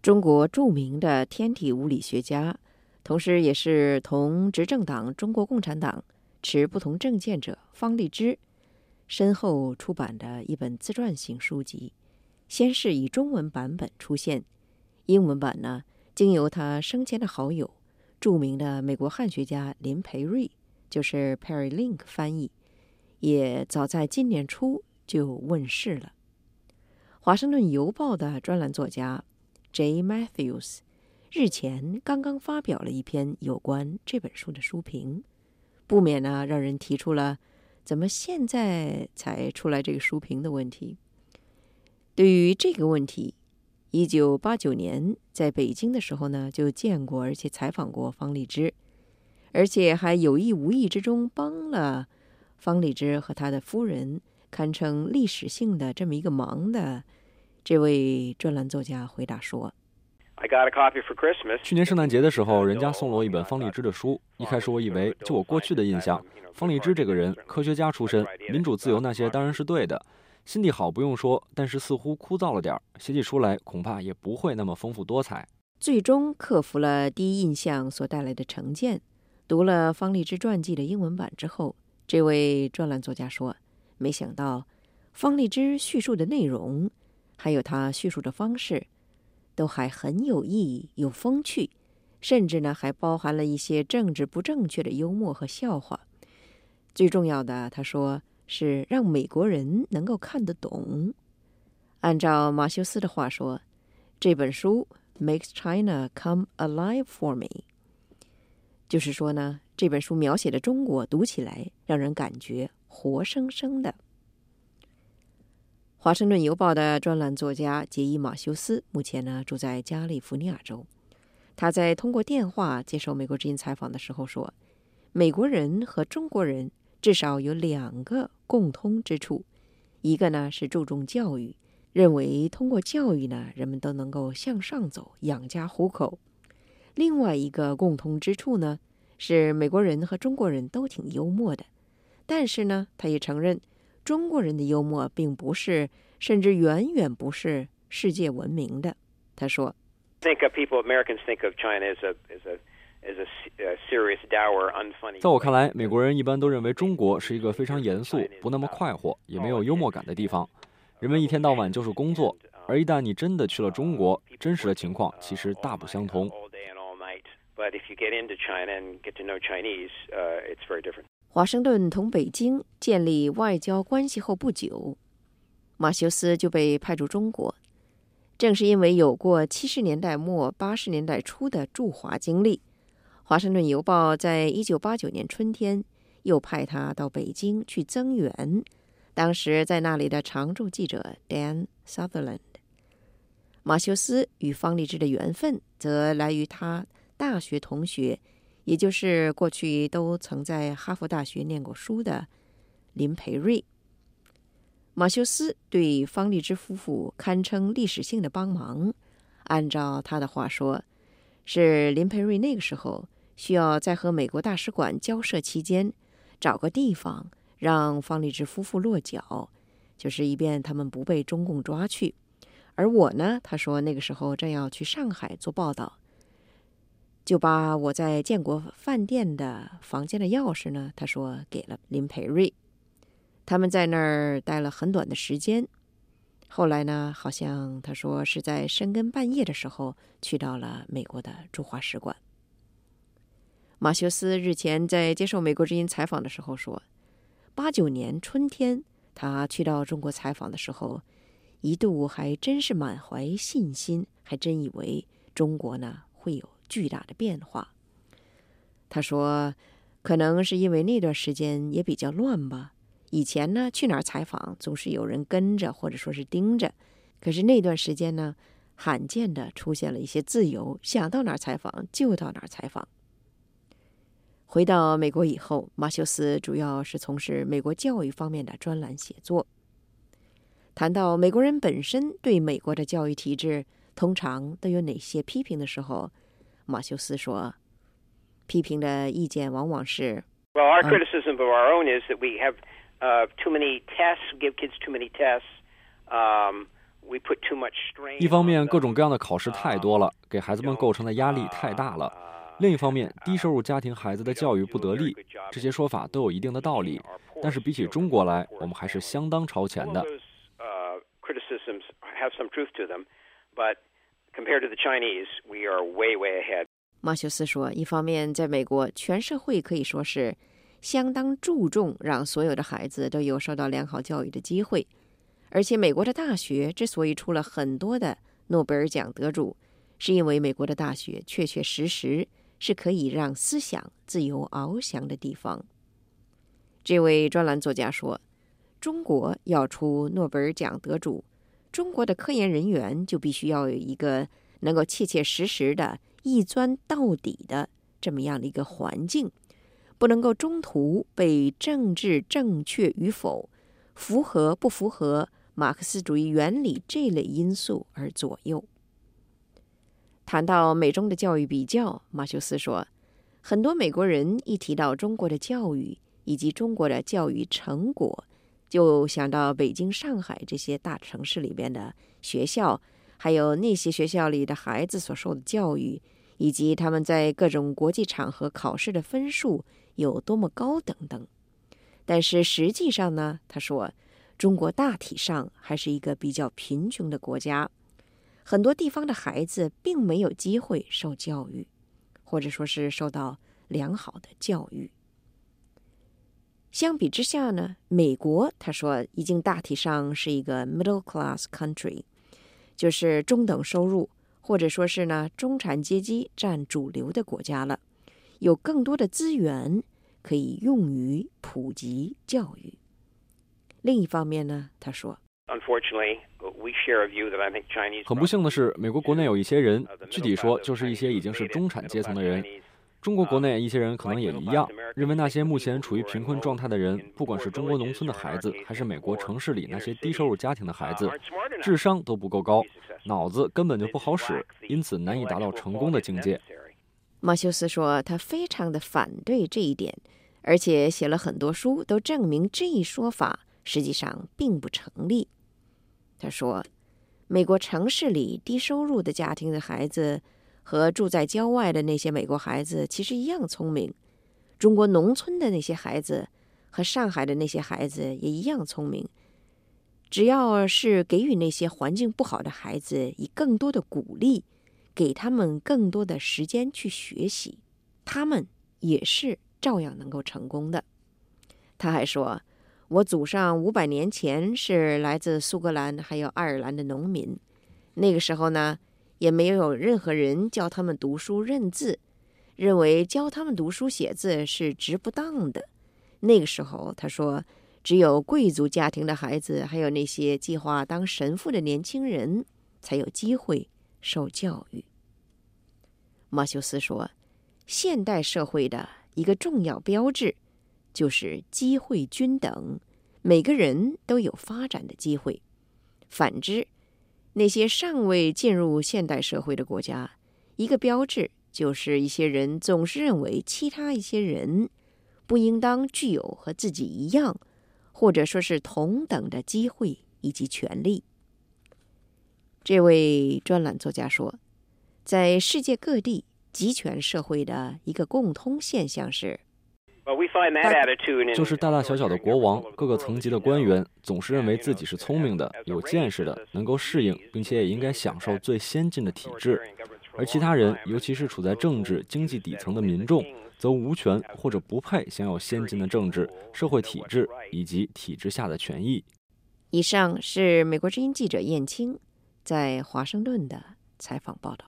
中国著名的天体物理学家，同时也是同执政党中国共产党持不同政见者方励之身后出版的一本自传型书籍，先是以中文版本出现，英文版呢经由他生前的好友著名的美国汉学家林培瑞，就是 Perry Link 翻译，也早在今年初就问世了。华盛顿邮报的专栏作家 J. Matthews 日前刚刚发表了一篇有关这本书的书评，不免呢让人提出了怎么现在才出来这个书评的问题。对于这个问题，1989年在北京的时候呢就见过而且采访过方励之，而且还有意无意之中帮了方励之和他的夫人堪称历史性的这么一个忙的这位专栏作家回答说， 去年圣诞节的时候，人家送了我一本方励之的书。一开始我以为，就我过去的印象，方励之这个人，科学家出身，民主自由那些当然是对的，心地好不用说，但是似乎枯燥了点，写起书来恐怕也不会那么丰富多彩。 最终克服了第一印象所带来的成见，读了方励之传记的英文版之后，这位专栏作家说，没想到方励之叙述的内容还有他叙述的方式都还很有意义、有风趣，甚至呢还包含了一些政治不正确的幽默和笑话。最重要的，他说是让美国人能够看得懂。按照马修斯的话说，这本书 makes China come alive for me， 就是说呢，这本书描写的中国读起来让人感觉活生生的。华盛顿邮报的专栏作家杰伊·马修斯目前呢住在加利福尼亚州。他在通过电话接受美国之音采访的时候说，美国人和中国人至少有2个共通之处，一个呢是注重教育，认为通过教育呢人们都能够向上走，养家糊口。另外一个共通之处呢是美国人和中国人都挺幽默的，但是呢他也承认中国人的幽默并不是，甚至远远不是世界闻名的。他说， 在我看来，美国人一般都认为中国是一个非常严肃、不那么快活，也没有幽默感的地方。人们一天到晚就是工作，而一旦你真的去了中国，真实的情况其实大不相同。 华盛顿同北京建立外交关系后不久，马修斯就被派驻中国。正是因为有过70年代末80年代初的驻华经历，华盛顿邮报在1989年春天又派他到北京去增援当时在那里的常驻记者 Dan Sutherland。 马修斯与方励之的缘分则来于他大学同学，也就是过去都曾在哈佛大学念过书的林培瑞。马修斯对方励之夫妇堪称历史性的帮忙，按照他的话说，是林培瑞那个时候需要在和美国大使馆交涉期间找个地方让方励之夫妇落脚，就是以便他们不被中共抓去。而我呢，他说那个时候正要去上海做报道，就把我在建国饭店的房间的钥匙呢，他说给了林培瑞。他们在那儿待了很短的时间，后来呢，好像他说是在深更半夜的时候去到了美国的驻华使馆。马修斯日前在接受美国之音采访的时候说，89年春天他去到中国采访的时候，一度还真是满怀信心，还真以为中国呢会有巨大的变化。他说，可能是因为那段时间也比较乱吧，以前呢去哪儿采访总是有人跟着或者说是盯着，可是那段时间呢罕见的出现了一些自由，想到哪儿采访就到哪儿采访。回到美国以后，马修斯主要是从事美国教育方面的专栏写作。谈到美国人本身对美国的教育体制通常都有哪些批评的时候，马修斯说，批评的意见往往是 Well, our criticism of our own is that we have too many tests, give kids too many tests. 一方面，各种各样的考试太多了，给孩子们构成的压力太大了；另一方面，低收入家庭孩子的教育不得力。这些说法都有一定的道理，但是比起中国来，我们还是相当超前的。 马修斯说，一方面，在美国，全社会可以说是相当注重让所有的孩子都有受到良好教育的机会，而且美国的大学之所以出了很多的诺贝尔奖得主，是因为美国的大学确确实实是可以让思想自由翱翔的地方。这位专栏作家说，中国要出诺贝尔奖得主，中国的科研人员就必须要有一个能够切切实实的一钻到底的这么样的一个环境，不能够中途被政治正确与否、符合不符合马克思主义原理这类因素而左右。谈到美中的教育比较，马修斯说，很多美国人一提到中国的教育以及中国的教育成果，就想到北京、上海这些大城市里边的学校，还有那些学校里的孩子所受的教育，以及他们在各种国际场合考试的分数有多么高等等。但是实际上呢，他说，中国大体上还是一个比较贫穷的国家，很多地方的孩子并没有机会受教育，或者说是受到良好的教育。相比之下呢，美国他说已经大体上是一个 middle class country， 就是中等收入或者说是呢中产阶级占主流的国家了，有更多的资源可以用于普及教育。另一方面呢，他说， 很不幸的是，美国国内有一些人，具体说就是一些已经是中产阶层的人，中国国内一些人可能也一样，认为那些目前处于贫困状态的人，不管是中国农村的孩子，还是美国城市里那些低收入家庭的孩子，智商都不够高，脑子根本就不好使，因此难以达到成功的境界。 马修斯说，他非常的反对这一点，而且写了很多书都证明这一说法实际上并不成立。他说，美国城市里低收入的家庭的孩子和住在郊外的那些美国孩子其实一样聪明，中国农村的那些孩子和上海的那些孩子也一样聪明，只要是给予那些环境不好的孩子以更多的鼓励，给他们更多的时间去学习，他们也是照样能够成功的。他还说，我祖上500年前是来自苏格兰还有爱尔兰的农民，那个时候呢，也没有任何人教他们读书认字，认为教他们读书写字是值不当的。那个时候，他说，只有贵族家庭的孩子，还有那些计划当神父的年轻人，才有机会受教育。马修斯说，现代社会的一个重要标志就是机会均等，每个人都有发展的机会。反之，那些尚未进入现代社会的国家，一个标志就是一些人总是认为其他一些人不应当具有和自己一样，或者说是同等的机会以及权利。这位专栏作家说，在世界各地集权社会的一个共通现象是， 就是大大小小的国王，各个层级的官员总是认为自己是聪明的、有见识的，能够适应，并且也应该享受最先进的体制，而其他人，尤其是处在政治、经济底层的民众，则无权或者不配享有先进的政治、社会体制以及体制下的权益。 以上是美国之音记者燕青在华盛顿的采访报道。